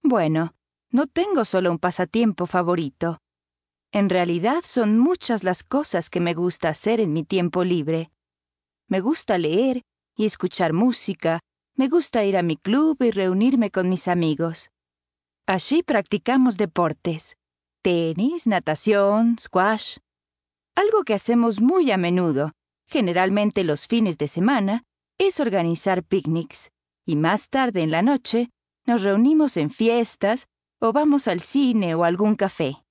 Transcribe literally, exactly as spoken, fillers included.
Bueno, no tengo solo un pasatiempo favorito. En realidad son muchas las cosas que me gusta hacer en mi tiempo libre. Me gusta leer y escuchar música, me gusta ir a mi club y reunirme con mis amigos. Allí practicamos deportes, tenis, natación, squash. Algo que hacemos muy a menudo, generalmente los fines de semana, es organizar picnics, y más tarde en la noche nos reunimos en fiestas o vamos al cine o a algún café.